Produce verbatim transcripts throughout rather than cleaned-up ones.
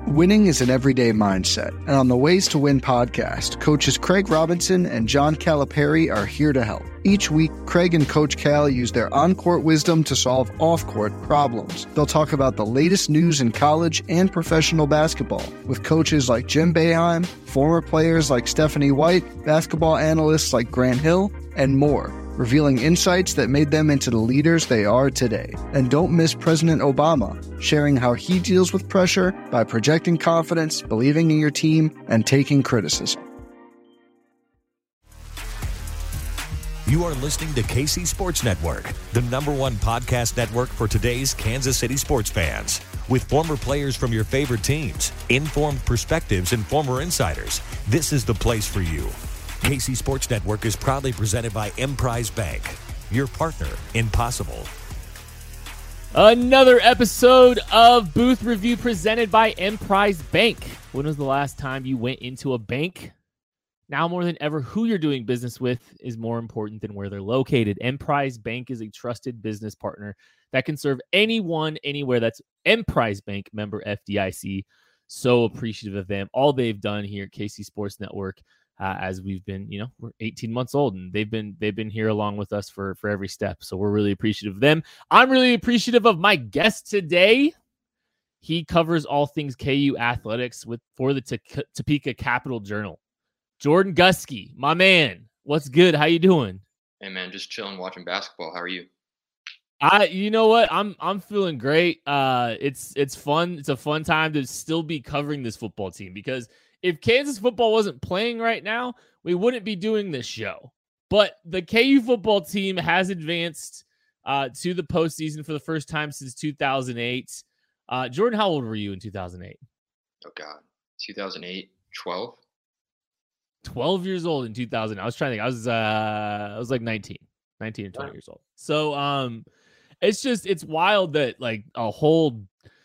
Winning is an everyday mindset, and on the Ways to Win podcast, coaches Craig Robinson and John Calipari are here to help. Each week, Craig and Coach Cal use their on-court wisdom to solve off-court problems. They'll talk about the latest news in college and professional basketball with coaches like Jim Boeheim, former players like Stephanie White, basketball analysts like Grant Hill, and more, revealing insights that made them into the leaders they are today. And don't miss President Obama, sharing how he deals with pressure by projecting confidence, believing in your team, and taking criticism. You are listening to K C Sports Network, the number one podcast network for today's Kansas City sports fans. With former players from your favorite teams, informed perspectives, and former insiders, this is the place for you. K C Sports Network is proudly presented by Emprise Bank, your partner in possible. Another episode of Booth Review presented by Emprise Bank. When was the last time you went into a bank? Now more than ever, who you're doing business with is more important than where they're located. Emprise Bank is a trusted business partner that can serve anyone, anywhere. That's Emprise Bank, member F D I C. So appreciative of them. All they've done here at K C Sports Network. Uh, as we've been, you know, we're eighteen months old, and they've been they've been here along with us for for every step. So we're really appreciative of them. I'm really appreciative of my guest today. He covers all things K U athletics with for the T- Topeka Capital Journal. Jordan Gusky, my man, what's good? How you doing? Hey man, just chilling, watching basketball. How are you? I, you know what, I'm I'm feeling great. Uh, it's it's fun. It's a fun time to still be covering this football team because if Kansas football wasn't playing right now, we wouldn't be doing this show. But the K U football team has advanced uh, to the postseason for the first time since two thousand eight. Uh, Jordan, how old were you in two thousand eight? Oh, God. two thousand eight, twelve? twelve years old in two thousand. I was trying to think. I was, uh, I was like nineteen. nineteen or twenty wow. years old. So um, it's just, it's wild that like a whole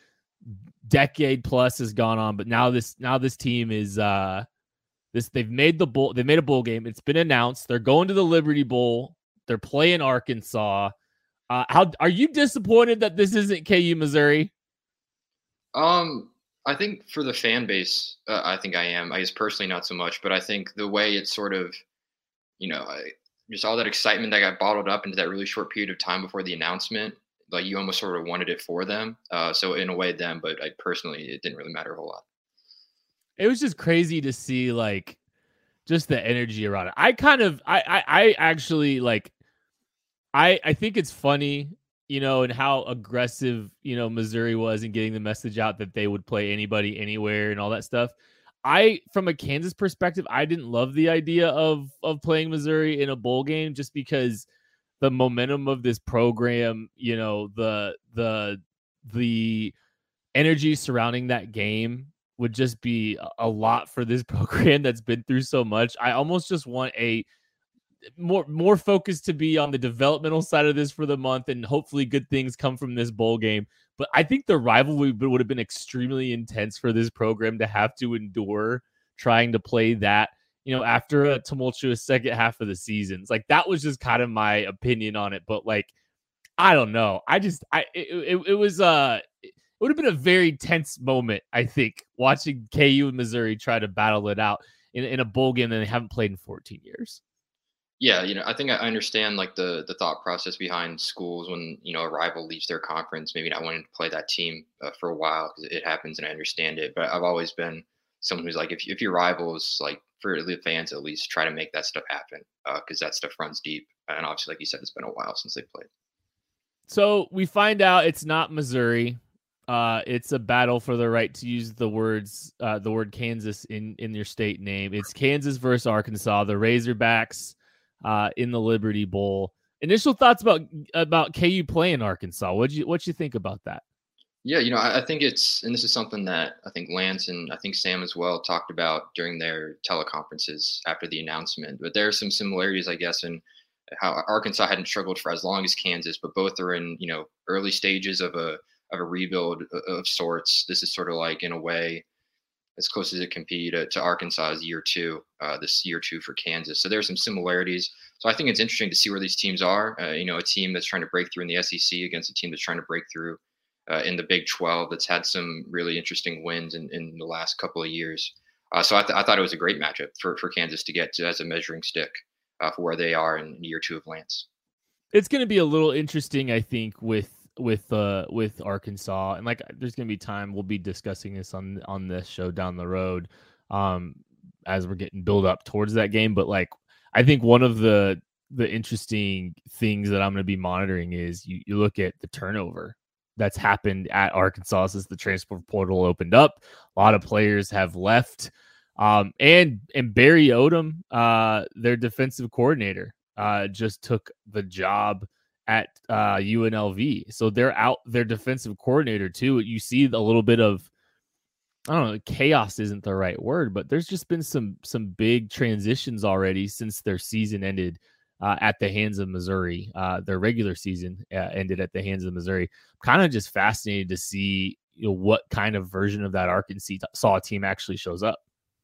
decade plus has gone on, but now this now this team is uh this they've made the bowl they made a bowl game. It's been announced they're going to the Liberty Bowl. They're playing Arkansas. Uh how are you disappointed that this isn't K U Missouri? Um I think for the fan base, uh, I think I am. I guess personally not so much, but I think the way it's sort of, you know, I, just all that excitement that got bottled up into that really short period of time before the announcement. Like you almost sort of wanted it for them. Uh, so in a way them, but I personally, it didn't really matter a whole lot. It was just crazy to see like just the energy around it. I kind of, I, I, I actually like, I, I think it's funny, you know, and how aggressive, you know, Missouri was in getting the message out that they would play anybody, anywhere and all that stuff. I, from a Kansas perspective, I didn't love the idea of, of playing Missouri in a bowl game just because the momentum of this program, you know, the the the energy surrounding that game would just be a lot for this program that's been through so much. I almost just want a more more focus to be on the developmental side of this for the month, and hopefully good things come from this bowl game. But I think the rivalry would have been extremely intense for this program to have to endure trying to play that, you know, after a tumultuous second half of the season. It's like, that was just kind of my opinion on it. But like, I don't know. I just, I, it, it, it was, uh, it would have been a very tense moment, I think, watching K U and Missouri try to battle it out in, in a bowl game that they haven't played in fourteen years. Yeah. You know, I think I understand like the, the thought process behind schools when, you know, a rival leaves their conference, maybe not wanting to play that team uh, for a while, because it happens and I understand it. But I've always been someone who's like, if, if your rivals, like, for the fans at least, try to make that stuff happen because uh, that stuff runs deep. And obviously, like you said, it's been a while since they played. So we find out it's not Missouri. Uh, it's a battle for the right to use the words, uh, the word Kansas in, in your state name. It's Kansas versus Arkansas, the Razorbacks uh, in the Liberty Bowl. Initial thoughts about about K U playing Arkansas. What you what you think about that? Yeah, you know, I, I think it's, and this is something that I think Lance and I think Sam as well talked about during their teleconferences after the announcement. But there are some similarities, I guess, in how Arkansas hadn't struggled for as long as Kansas, but both are in, you know, early stages of a of a rebuild of sorts. This is sort of like, in a way, as close as it can be to, to Arkansas's year two, uh, this year two for Kansas. So there are some similarities. So I think it's interesting to see where these teams are. Uh, you know, a team that's trying to break through in the S E C against a team that's trying to break through uh, in the Big twelve that's had some really interesting wins in, in the last couple of years. Uh, so I, th- I thought it was a great matchup for, for Kansas to get to as a measuring stick uh, for where they are in year two of Lance. It's going to be a little interesting, I think, with with uh with Arkansas, and like there's going to be time we'll be discussing this on on this show down the road, um, as we're getting build up towards that game. But like I think one of the the interesting things that I'm going to be monitoring is you you look at the turnover that's happened at Arkansas since the transfer portal opened up. A lot of players have left. Um, and and Barry Odom, uh, their defensive coordinator, uh, just took the job at uh, U N L V. So they're out, their defensive coordinator too. You see a little bit of, I don't know, chaos isn't the right word, but there's just been some some big transitions already since their season ended uh, at the hands of Missouri. Uh, their regular season uh, ended at the hands of Missouri. Kind of just fascinated to see, you know, what kind of version of that Arkansas team actually shows up.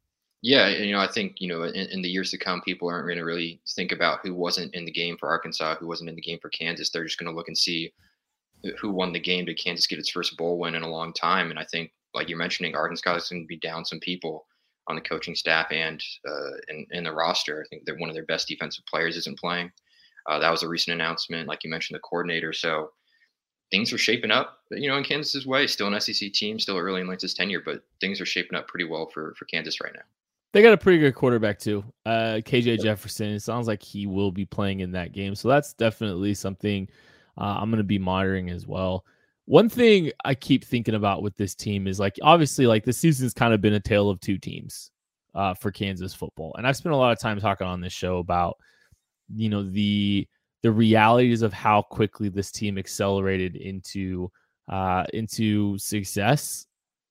Yeah, you know, I think, you know, in, in the years to come, people aren't going to really think about who wasn't in the game for Arkansas, who wasn't in the game for Kansas. They're just going to look and see who won the game. Did Kansas get its first bowl win in a long time? And I think, like you're mentioning, Arkansas is going to be down some people on the coaching staff and uh, in, in the roster. I think that one of their best defensive players isn't playing. Uh, that was a recent announcement. Like you mentioned, the coordinator. So things are shaping up, you know, in Kansas's way. Still an S E C team, still early in Lance's tenure, but things are shaping up pretty well for for Kansas right now. They got a pretty good quarterback too. Uh, K J Jefferson. It sounds like he will be playing in that game. So that's definitely something uh, I'm going to be monitoring as well. One thing I keep thinking about with this team is like, obviously like the season's kind of been a tale of two teams uh, for Kansas football. And I've spent a lot of time talking on this show about, you know, the, the realities of how quickly this team accelerated into, uh, into success,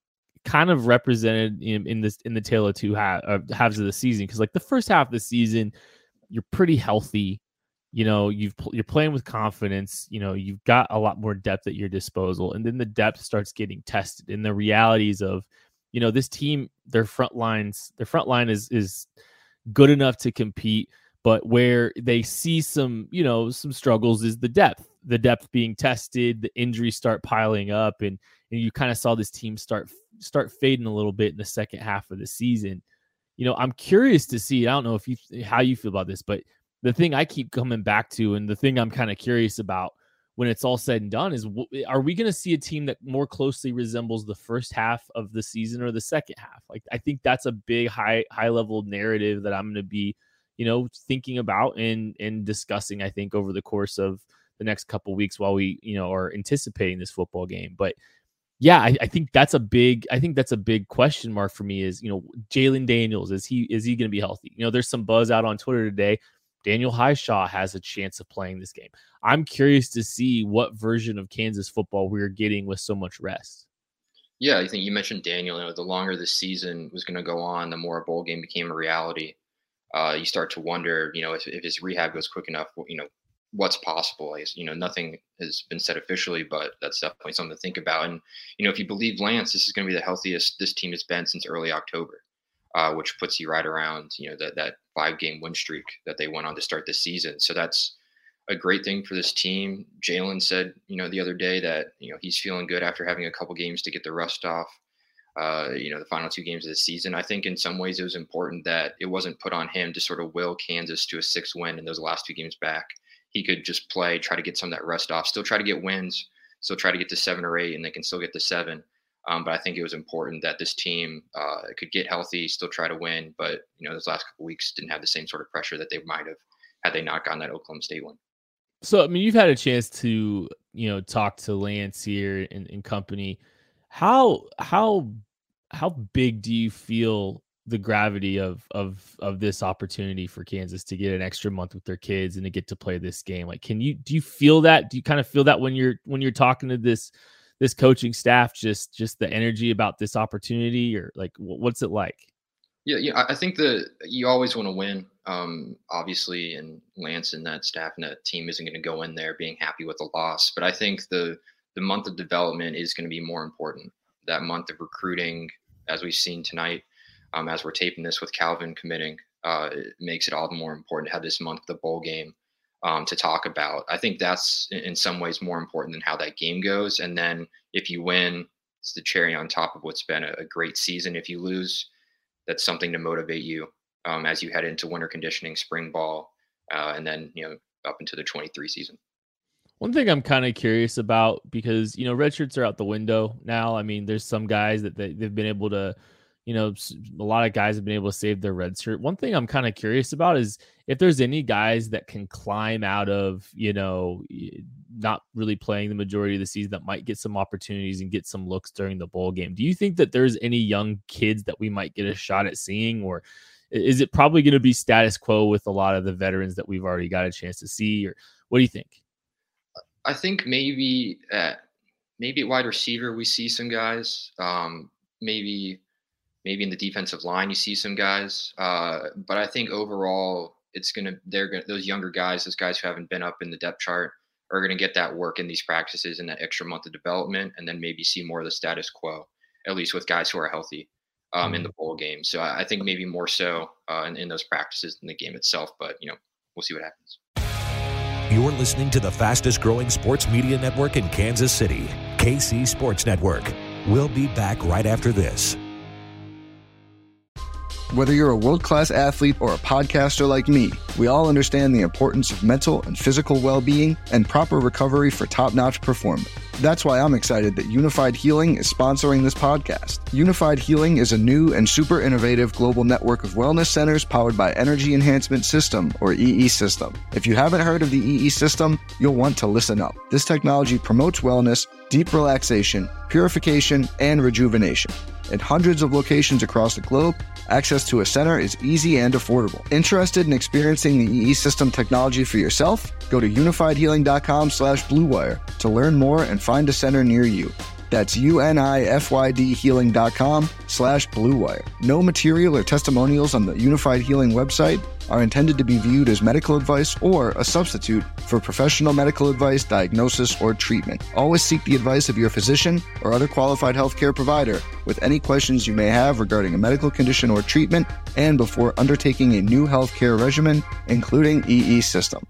kind of represented in, in this in the tale of two half, uh, halves of the season. Because like the first half of the season, you're pretty healthy. You know, you've you're playing with confidence. You know, you've got a lot more depth at your disposal, and then the depth starts getting tested. And the realities of, you know, this team, their front lines, their front line is is good enough to compete, but where they see some, you know, some struggles is the depth. The depth being tested, the injuries start piling up, and and you kind of saw this team start start fading a little bit in the second half of the season. You know, I'm curious to see, I don't know if you, how you feel about this, but the thing I keep coming back to, and the thing I'm kind of curious about when it's all said and done is, are we going to see a team that more closely resembles the first half of the season or the second half? Like, I think that's a big high, high level narrative that I'm going to be, you know, thinking about and, and discussing, I think, over the course of the next couple of weeks while we, you know, are anticipating this football game. But yeah, I, I think that's a big, I think that's a big question mark for me is, you know, Jalen Daniels, is he, is he going to be healthy? You know, there's some buzz out on Twitter today. Daniel Highshaw has a chance of playing this game. I'm curious to see what version of Kansas football we're getting with so much rest. Yeah, I think you mentioned Daniel. You know, the longer the season was going to go on, the more a bowl game became a reality. Uh, you start to wonder, you know, if, if his rehab goes quick enough, you know, what's possible. I guess, you know, nothing has been said officially, but that's definitely something to think about. And, you know, if you believe Lance, this is going to be the healthiest this team has been since early October, uh, which puts you right around, you know, that, that five game win streak that they went on to start this season. So that's a great thing for this team. Jalen said, you know, the other day that, you know, he's feeling good after having a couple games to get the rust off. Uh, you know, the final two games of the season. I think in some ways it was important that it wasn't put on him to sort of will Kansas to a six win in those last two games back. He could just play, try to get some of that rest off, still try to get wins, still try to get to seven or eight, and they can still get to seven. Um, but I think it was important that this team uh, could get healthy, still try to win. But, you know, those last couple of weeks didn't have the same sort of pressure that they might have had they not gotten that Oklahoma State win. So, I mean, you've had a chance to, you know, talk to Lance here and, and company. How, how, how big do you feel the gravity of of of this opportunity for Kansas to get an extra month with their kids and to get to play this game? Like, can you, do you feel that? Do you kind of feel that when you're, when you're talking to this, this coaching staff, just, just the energy about this opportunity, or like, what's it like? Yeah. Yeah. I think that you always want to win, um, obviously, and Lance and that staff and that team isn't going to go in there being happy with the loss. But I think the, the month of development is going to be more important. That month of recruiting, as we've seen tonight, Um, as we're taping this with Calvin committing, uh, it makes it all the more important to have this month, the bowl game, um, to talk about. I think that's in some ways more important than how that game goes. And then if you win, it's the cherry on top of what's been a, a great season. If you lose, that's something to motivate you um, as you head into winter conditioning, spring ball, uh, and then, you know, up into the twenty-three season. One thing I'm kind of curious about, because, you know, red shirts are out the window now. I mean, there's some guys that they, they've been able to, you know, a lot of guys have been able to save their red shirt. One thing I'm kind of curious about is if there's any guys that can climb out of, you know, not really playing the majority of the season that might get some opportunities and get some looks during the bowl game. Do you think that there's any young kids that we might get a shot at seeing, or is it probably going to be status quo with a lot of the veterans that we've already got a chance to see? Or what do you think? I think maybe at, maybe at wide receiver, we see some guys, um, maybe, maybe in the defensive line, you see some guys. Uh, but I think overall it's going to, they're going to, those younger guys, those guys who haven't been up in the depth chart are going to get that work in these practices and that extra month of development, and then maybe see more of the status quo, at least with guys who are healthy um, in the bowl game. So I, I think maybe more so uh, in, in those practices than the game itself, but you know, we'll see what happens. You're listening to the fastest growing sports media network in Kansas City, K C Sports Network. We'll be back right after this. Whether you're a world-class athlete or a podcaster like me, we all understand the importance of mental and physical well-being and proper recovery for top-notch performance. That's why I'm excited that Unified Healing is sponsoring this podcast. Unified Healing is a new and super innovative global network of wellness centers powered by Energy Enhancement System, or E E System. If you haven't heard of the E E System, you'll want to listen up. This technology promotes wellness, deep relaxation, purification, and rejuvenation. At hundreds of locations across the globe, access to a center is easy and affordable. Interested in experiencing the E E System technology for yourself? Go to unified healing dot com slash blue wire to learn more and find a center near you. That's U-N-I-F-Y-D healing.com slash blue wire. No material or testimonials on the Unified Healing website are intended to be viewed as medical advice or a substitute for professional medical advice, diagnosis, or treatment. Always seek the advice of your physician or other qualified healthcare provider with any questions you may have regarding a medical condition or treatment, and before undertaking a new healthcare regimen, including E E System.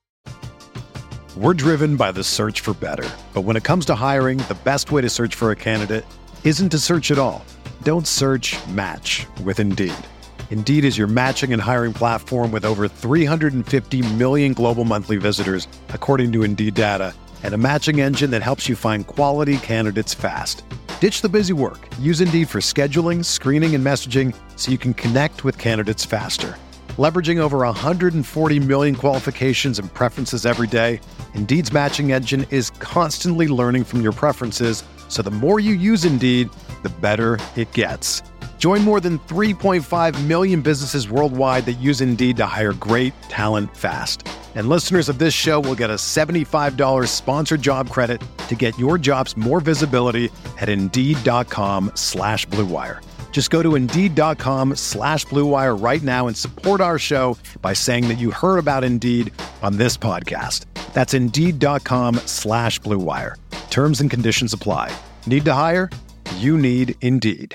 We're driven by the search for better. But when it comes to hiring, the best way to search for a candidate isn't to search at all. Don't search, match with Indeed. Indeed is your matching and hiring platform with over three hundred fifty million global monthly visitors, according to Indeed data, and a matching engine that helps you find quality candidates fast. Ditch the busy work. Use Indeed for scheduling, screening, and messaging so you can connect with candidates faster. Leveraging over one hundred forty million qualifications and preferences every day, Indeed's matching engine is constantly learning from your preferences, so the more you use Indeed, the better it gets. Join more than three point five million businesses worldwide that use Indeed to hire great talent fast. And listeners of this show will get a seventy-five dollars sponsored job credit to get your jobs more visibility at Indeed.com slash Blue Wire. Just go to Indeed.com slash Blue Wire right now and support our show by saying that you heard about Indeed on this podcast. That's Indeed.com slash Blue Wire. Terms and conditions apply. Need to hire? You need Indeed.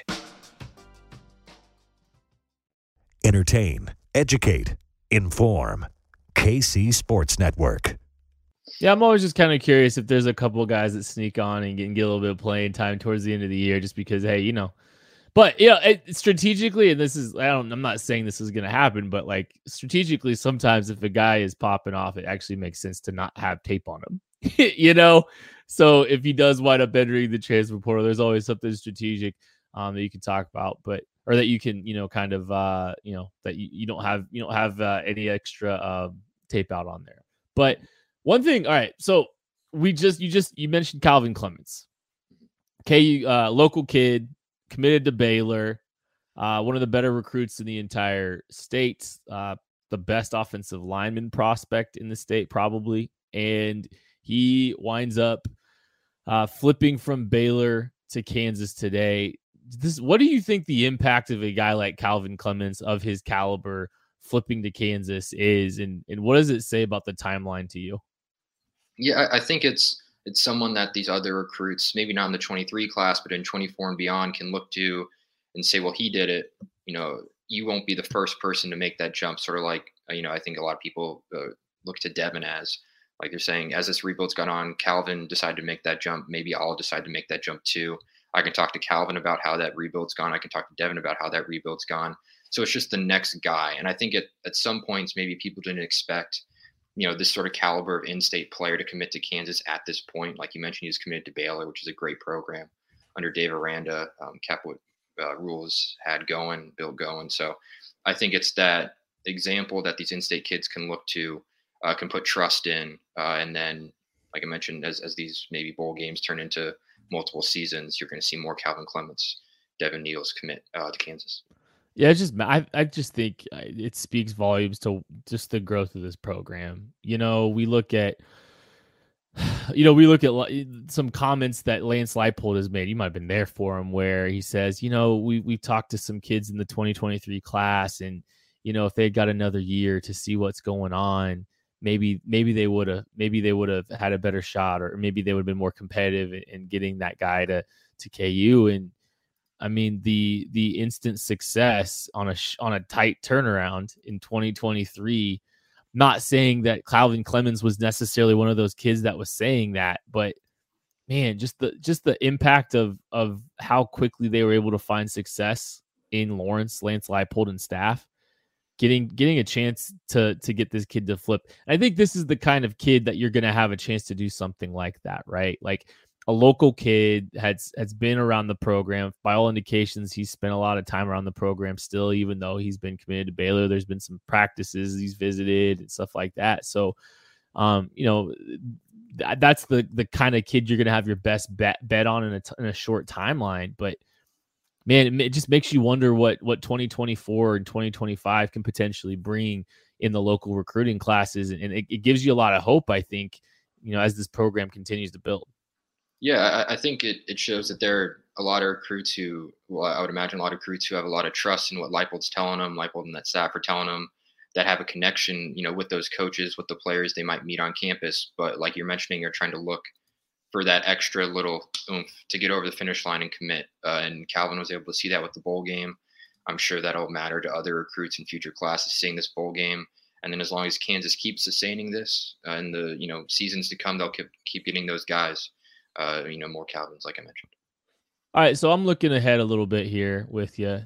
Entertain, educate, inform. K C Sports Network. Yeah, I'm always just kind of curious if there's a couple of guys that sneak on and get, and get a little bit of playing time towards the end of the year, just because, hey, you know. But yeah, it, strategically, and this is, I don't, I'm not saying this is going to happen, but like strategically, sometimes if a guy is popping off, it actually makes sense to not have tape on him, you know? So if he does wind up entering the transfer portal, there's always something strategic um, that you can talk about, but, or that you can, you know, kind of, uh, you know, that you, you don't have, you don't have uh, any extra uh, tape out on there. But one thing, all right. So we just, you just, you mentioned Calvin Clemens. Okay. Uh, local kid, committed to Baylor, uh, one of the better recruits in the entire state, uh, the best offensive lineman prospect in the state, probably. And he winds up uh, flipping from Baylor to Kansas today. This, what do you think the impact of a guy like Calvin Clemens of his caliber flipping to Kansas is? And, and what does it say about the timeline to you? Yeah, I think it's, it's someone that these other recruits, maybe not in the twenty-three class, but in twenty-four and beyond, can look to and say, well, he did it. You know, you won't be the first person to make that jump. Sort of like, you know, I think a lot of people uh, look to Devin as Like they're saying, as this rebuild's gone on, Calvin decided to make that jump. Maybe I'll decide to make that jump too. I can talk to Calvin about how that rebuild's gone. I can talk to Devin about how that rebuild's gone. So it's just the next guy. And I think at, at some points, maybe people didn't expect, you know, this sort of caliber of in-state player to commit to Kansas at this point. Like you mentioned, he was committed to Baylor, which is a great program under Dave Aranda, um, kept what uh, Rules had going, built going. So I think it's that example that these in-state kids can look to, uh, can put trust in. Uh, and then, like I mentioned, as, as these maybe bowl games turn into multiple seasons, you're going to see more Calvin Clements, Devin Neals commit uh, to Kansas. Yeah, it's just I I just think it speaks volumes to just the growth of this program. You know, we look at you know, we look at some comments that Lance Leipold has made. You might have been there for him, where he says, you know, we we talked to some kids in the twenty twenty-three class, and you know, if they got another year to see what's going on, maybe maybe they would have maybe they would have had a better shot, or maybe they would have been more competitive in, in getting that guy to to K U. And I mean, the the instant success on a on a tight turnaround in twenty twenty-three. Not saying that Calvin Clemens was necessarily one of those kids that was saying that, but man, just the just the impact of of how quickly they were able to find success in Lawrence, Lance Leipold, and staff, getting getting a chance to to get this kid to flip. And I think this is the kind of kid that you're going to have a chance to do something like that, right? Like a local kid has has been around the program. By all indications, he's spent a lot of time around the program still, even though he's been committed to Baylor. There's been some practices he's visited and stuff like that. So, um, you know, th- that's the the kind of kid you're going to have your best bet bet on in a, t- in a short timeline. But man, it, it just makes you wonder what what twenty twenty-four and twenty twenty-five can potentially bring in the local recruiting classes, and, and it, it gives you a lot of hope, I think, you know, as this program continues to build. Yeah, I, I think it, it shows that there are a lot of recruits who, well, I would imagine a lot of recruits who have a lot of trust in what Leipold's telling them, Leipold and that staff are telling them, that have a connection, you know, with those coaches, with the players they might meet on campus. But like you're mentioning, you're trying to look for that extra little oomph to get over the finish line and commit. Uh, and Calvin was able to see that with the bowl game. I'm sure that'll matter to other recruits in future classes seeing this bowl game. And then as long as Kansas keeps sustaining this uh, in the, you know, seasons to come, they'll keep, keep getting those guys. Uh, you know, more Calvins, like I mentioned. All right, so I'm looking ahead a little bit here with you.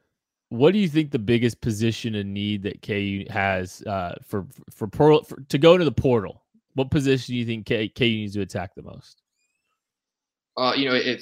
What do you think the biggest position and need that K U has uh, for for, for for to go to the portal? What position do you think K, KU needs to attack the most? Uh, you know, if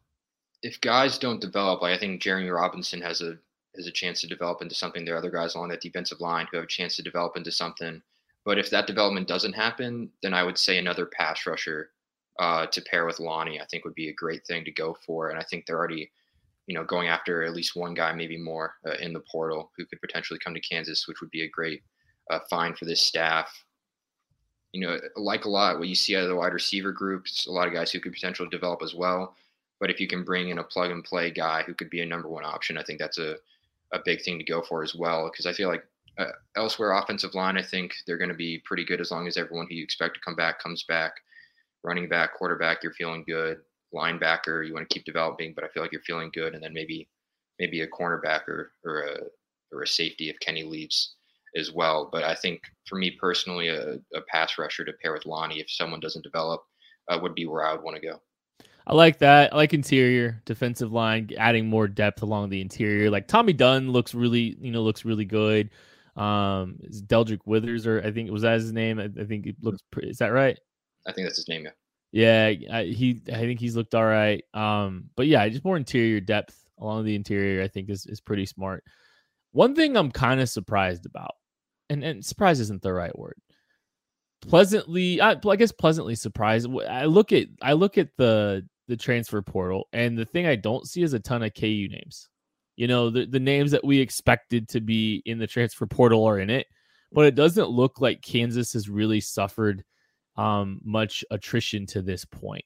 if guys don't develop, like I think Jeremy Robinson has a has a chance to develop into something. There are other guys along that defensive line who have a chance to develop into something. But if that development doesn't happen, then I would say another pass rusher uh, to pair with Lonnie, I think would be a great thing to go for. And I think they're already, you know, going after at least one guy, maybe more uh, in the portal who could potentially come to Kansas, which would be a great uh, find for this staff. You know, like a lot what you see out of the wide receiver groups, a lot of guys who could potentially develop as well. But if you can bring in a plug and play guy who could be a number one option, I think that's a, a big thing to go for as well. Because I feel like uh, elsewhere offensive line, I think they're going to be pretty good as long as everyone who you expect to come back comes back. Running back, quarterback, you're feeling good. Linebacker, you want to keep developing, but I feel like you're feeling good. And then maybe maybe a cornerback or or a or a safety if Kenny leaves as well. But I think for me personally, a, a pass rusher to pair with Lonnie if someone doesn't develop uh, would be where I would want to go. I like that. I like interior defensive line, adding more depth along the interior. Like Tommy Dunn looks really, you know, looks really good. Um, is Deldrick Withers, or I think was that his name? I, I think it looks pretty. Is that right? I think that's his name, yeah. Yeah, I, he. I think he's looked all right. Um, but yeah, just more interior depth along the interior, I think is is pretty smart. One thing I'm kind of surprised about, and and surprise isn't the right word. Pleasantly, I, I guess pleasantly surprised. I look at I look at the the transfer portal, and the thing I don't see is a ton of K U names. You know, the the names that we expected to be in the transfer portal are in it, but it doesn't look like Kansas has really suffered um much attrition to this point.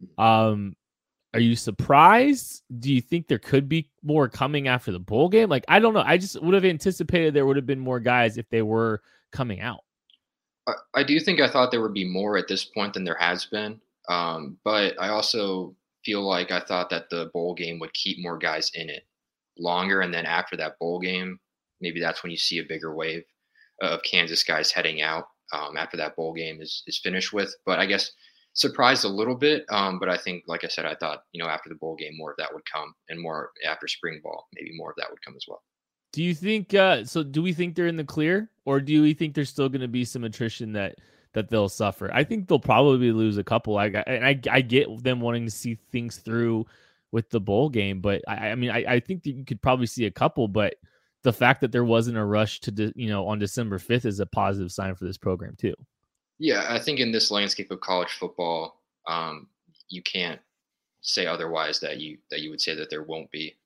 Um are you surprised? Do you think there could be more coming after the bowl game? Like, I don't know. I just would have anticipated there would have been more guys if they were coming out. I, I do think I thought there would be more at this point than there has been. Um, but I also feel like I thought that the bowl game would keep more guys in it longer. And then after that bowl game, maybe that's when you see a bigger wave of Kansas guys heading out. um, after that bowl game is is finished with. But I guess surprised a little bit. Um, but I think, like I said, I thought, you know, after the bowl game, more of that would come, and more after spring ball, maybe more of that would come as well. Do you think, uh, so do we think they're in the clear, or do we think there's still going to be some attrition that, that they'll suffer? I think they'll probably lose a couple. I, and I, I get them wanting to see things through with the bowl game, but I, I mean, I, I think that you could probably see a couple, but the fact that there wasn't a rush to, de, you know, on December fifth is a positive sign for this program too. Yeah, I think in this landscape of college football, um, you can't say otherwise that you that you would say that there won't be,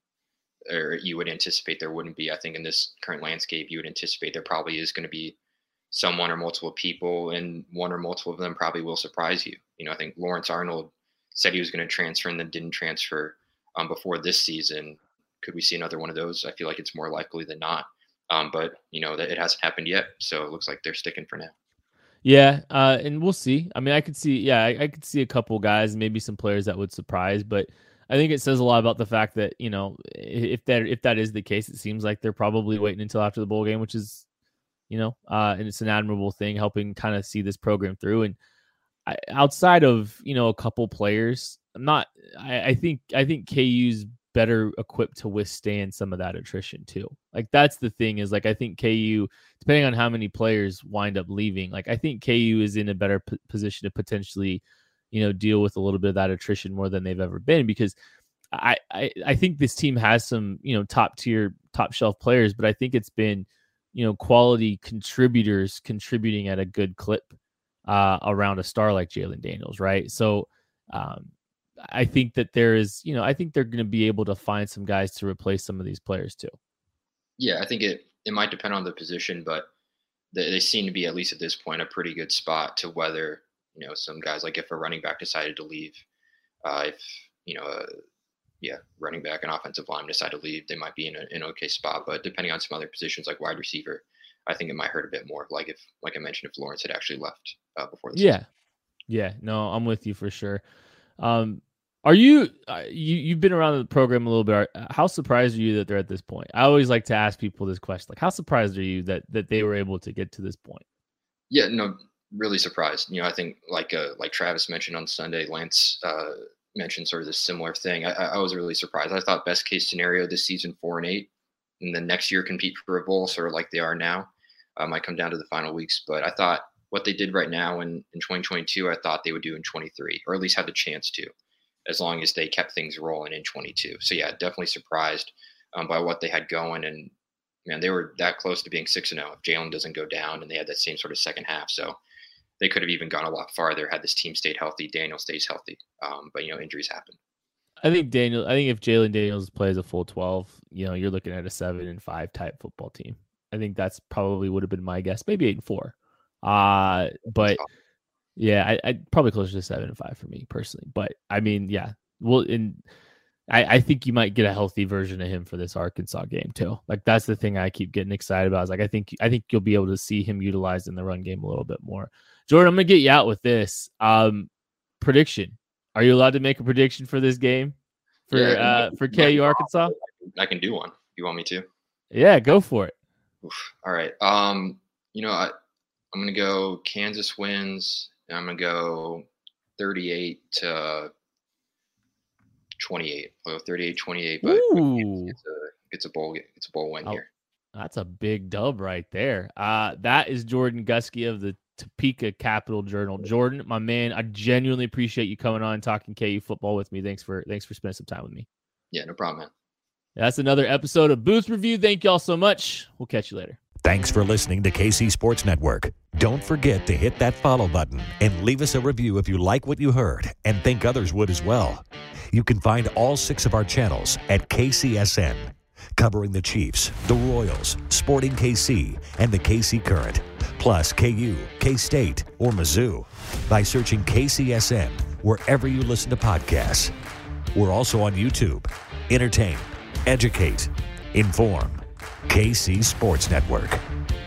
or you would anticipate there wouldn't be. I think in this current landscape, you would anticipate there probably is going to be someone or multiple people, and one or multiple of them probably will surprise you. You know, I think Lawrence Arnold said he was going to transfer and then didn't transfer um, before this season. Could we see another one of those? I feel like it's more likely than not. Um, but, you know, that it hasn't happened yet. So it looks like they're sticking for now. Yeah, uh, and we'll see. I mean, I could see, yeah, I, I could see a couple guys, maybe some players that would surprise, but I think it says a lot about the fact that, you know, if that if that is the case, it seems like they're probably waiting until after the bowl game, which is, you know, uh, and it's an admirable thing, helping kind of see this program through. And I, outside of, you know, a couple players, I'm not. I, I think I think K U's better equipped to withstand some of that attrition too. Like that's the thing is like I think K U, depending on how many players wind up leaving, like I think K U is in a better p- position to potentially, you know, deal with a little bit of that attrition more than they've ever been, because I, I, I think this team has some, you know, top tier, top shelf players, but I think it's been, you know, quality contributors contributing at a good clip uh, around a star like Jalen Daniels. Right. So um, I think that there is, you know, I think they're going to be able to find some guys to replace some of these players too. Yeah, I think it, it might depend on the position, but they, they seem to be, at least at this point, a pretty good spot to weather, you know, some guys, like if a running back decided to leave, uh, if, you know, uh, yeah, running back and offensive line decide to leave, they might be in a, an okay spot. But depending on some other positions like wide receiver, I think it might hurt a bit more. Like if, like I mentioned, if Lawrence had actually left uh, before the Yeah. season. Yeah, no, I'm with you for sure. Um, Are you, uh, you, you've been around the program a little bit. How surprised are you that they're at this point? I always like to ask people this question. Like, how surprised are you that, that they were able to get to this point? Yeah, no, really surprised. You know, I think like, uh, like Travis mentioned on Sunday, Lance uh, mentioned sort of this similar thing. I, I was really surprised. I thought best case scenario this season, four and eight, and then next year compete for a bowl, sort of like they are now. Uh, might come down to the final weeks, but I thought what they did right now in, in twenty twenty-two, I thought they would do in twenty-three, or at least had the chance to, as long as they kept things rolling in twenty-two. So yeah, definitely surprised um, by what they had going. And man, they were that close to being six and oh if Jalen doesn't go down, and they had that same sort of second half. So they could have even gone a lot farther had this team stayed healthy. Daniel stays healthy. Um, but you know, injuries happen. I think Daniel, I think if Jalen Daniels plays a full twelve, you know, you're looking at a seven and five type football team. I think that's probably would have been my guess, maybe eight and four. Uh, but yeah, I, I'd probably closer to seven and five for me personally. But I mean, yeah, well, in I, I think you might get a healthy version of him for this Arkansas game too. Like that's the thing I keep getting excited about. Is like I think I think you'll be able to see him utilized in the run game a little bit more. Jordan, I'm gonna get you out with this um, prediction. Are you allowed to make a prediction for this game for Yeah, uh, for K U Arkansas? I can do one. You want me to? Yeah, go for it. Oof. All right. Um, you know, I, I'm going to go Kansas wins, and I'm going to go thirty-eight to twenty-eight. I'll go thirty-eight twenty-eight, but Ooh. it's a, it's a bowl, it's a bowl win Oh, here. That's a big dub right there. Uh, that is Jordan Gusky of the Topeka Capital Journal. Jordan, my man, I genuinely appreciate you coming on and talking K U football with me. Thanks for thanks for spending some time with me. Yeah, no problem, man. That's another episode of Booth Review. Thank y'all so much. We'll catch you later. Thanks for listening to K C Sports Network. Don't forget to hit that follow button and leave us a review if you like what you heard and think others would as well. You can find all six of our channels at K C S N, covering the Chiefs, the Royals, Sporting K C, and the K C Current, plus K U, K-State, or Mizzou by searching K C S N wherever you listen to podcasts. We're also on YouTube. Entertain, educate, inform. K C Sports Network.